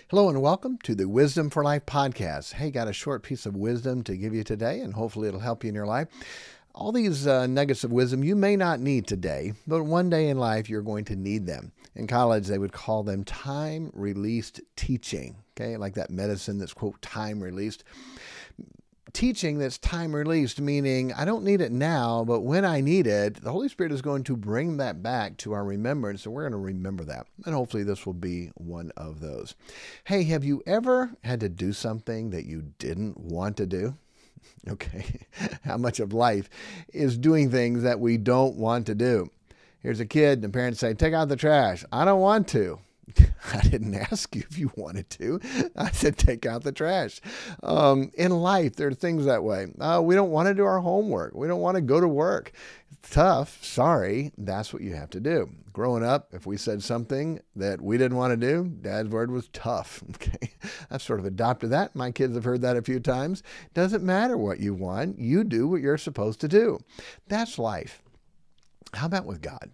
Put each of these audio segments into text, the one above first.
Hello and welcome to the Wisdom for Life podcast. Hey, got a short piece of wisdom to give you today, and hopefully it'll help you in your life. All these nuggets of wisdom you may not need today, but one day in life you're going to need them. In college, they would call them time-released teaching, okay? Like that medicine that's, quote, time-released. Teaching that's time-released, meaning I don't need it now, but when I need it, the Holy Spirit is going to bring that back to our remembrance, and we're going to remember that. And hopefully this will be one of those. Hey, have you ever had to do something that you didn't want to do? Okay, how much of life is doing things that we don't want to do? Here's a kid, and the parents say, take out the trash. I don't want to. I didn't ask you if you wanted to. I said, take out the trash. In life, there are things that way. We don't want to do our homework. We don't want to go to work. It's tough. Sorry. That's what you have to do. Growing up, if we said something that we didn't want to do, Dad's word was tough. Okay. I've sort of adopted that. My kids have heard that a few times. Doesn't matter what you want. You do what you're supposed to do. That's life. How about with God?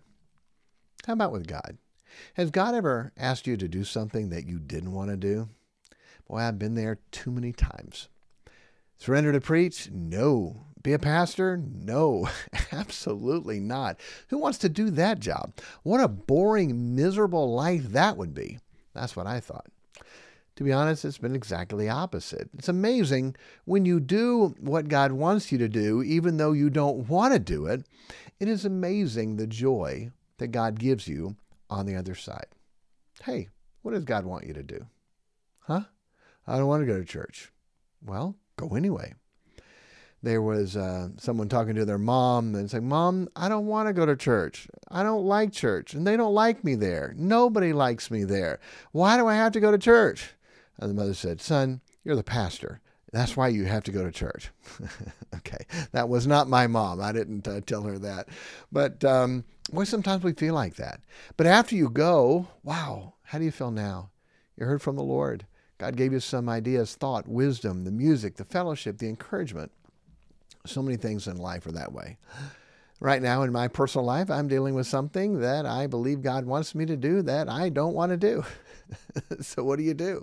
How about with God? Has God ever asked you to do something that you didn't want to do? Boy, I've been there too many times. Surrender to preach? No. Be a pastor? No, absolutely not. Who wants to do that job? What a boring, miserable life that would be. That's what I thought. To be honest, it's been exactly the opposite. It's amazing when you do what God wants you to do, even though you don't want to do it. It is amazing the joy that God gives you on the other side. Hey, what does God want you to do? Huh? I don't want to go to church. Well, go anyway. There was someone talking to their mom and saying, Mom, I don't want to go to church. I don't like church, and they don't like me there. Nobody likes me there. Why do I have to go to church? And the mother said, Son, you're the pastor. That's why you have to go to church. Okay, that was not my mom. I didn't tell her that. But boy, sometimes we feel like that. But after you go, wow, how do you feel now? You heard from the Lord. God gave you some ideas, thought, wisdom, the music, the fellowship, the encouragement. So many things in life are that way. Right now in my personal life, I'm dealing with something that I believe God wants me to do that I don't want to do. So what do you do?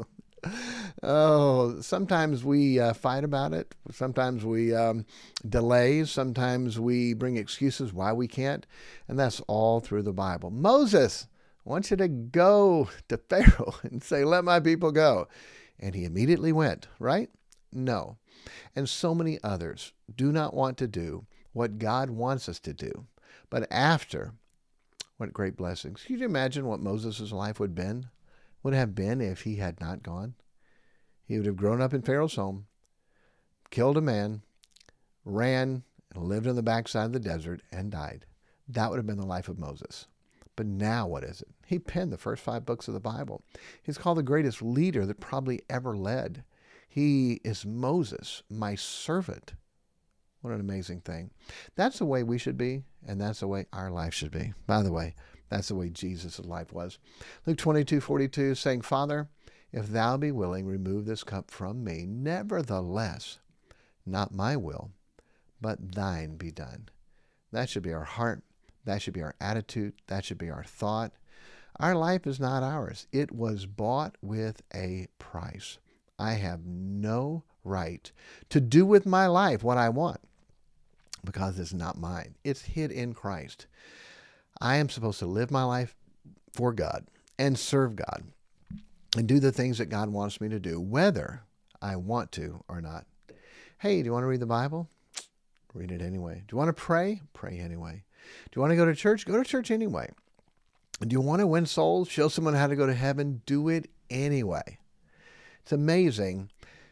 Oh, sometimes we fight about it. Sometimes we delay. Sometimes we bring excuses why we can't. And that's all through the Bible. Moses, I want you to go to Pharaoh and say, let my people go. And he immediately went, right? No. And so many others do not want to do what God wants us to do. But after, what great blessings. Can you imagine what Moses' life would have been if he had not gone? He would have grown up in Pharaoh's home, killed a man, ran, and lived on the backside of the desert and died. That would have been the life of Moses. But now what is it? He penned the first 5 books of the Bible. He's called the greatest leader that probably ever led. He is Moses, my servant. What an amazing thing. That's the way we should be, and that's the way our life should be. By the way, that's the way Jesus' life was. Luke 22:42, saying, Father, if thou be willing, remove this cup from me. Nevertheless, not my will, but thine be done. That should be our heart. That should be our attitude. That should be our thought. Our life is not ours. It was bought with a price. I have no right to do with my life what I want because it's not mine. It's hid in Christ. I am supposed to live my life for God and serve God and do the things that God wants me to do, whether I want to or not. Hey, do you want to read the Bible? Read it anyway. Do you want to pray? Pray anyway. Do you want to go to church? Go to church anyway. Do you want to win souls? Show someone how to go to heaven? Do it anyway. It's amazing.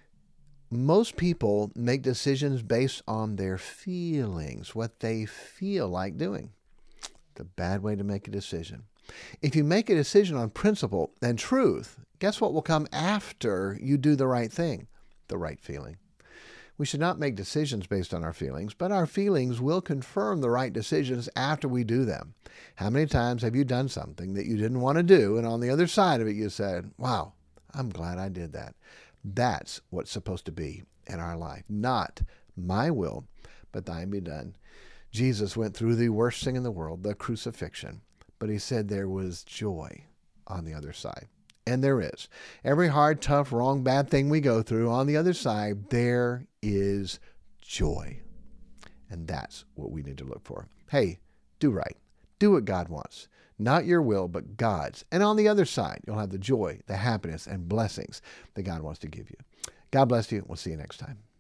Most people make decisions based on their feelings, what they feel like doing. It's a bad way to make a decision. If you make a decision on principle and truth, guess what will come after you do the right thing? The right feeling. We should not make decisions based on our feelings, but our feelings will confirm the right decisions after we do them. How many times have you done something that you didn't want to do, and on the other side of it you said, wow, I'm glad I did that. That's what's supposed to be in our life. Not my will, but thine be done. Jesus went through the worst thing in the world, the crucifixion, but he said there was joy on the other side. And there is. Every hard, tough, wrong, bad thing we go through, on the other side, there is joy. And that's what we need to look for. Hey, do right. Do what God wants. Not your will, but God's. And on the other side, you'll have the joy, the happiness, and blessings that God wants to give you. God bless you. We'll see you next time.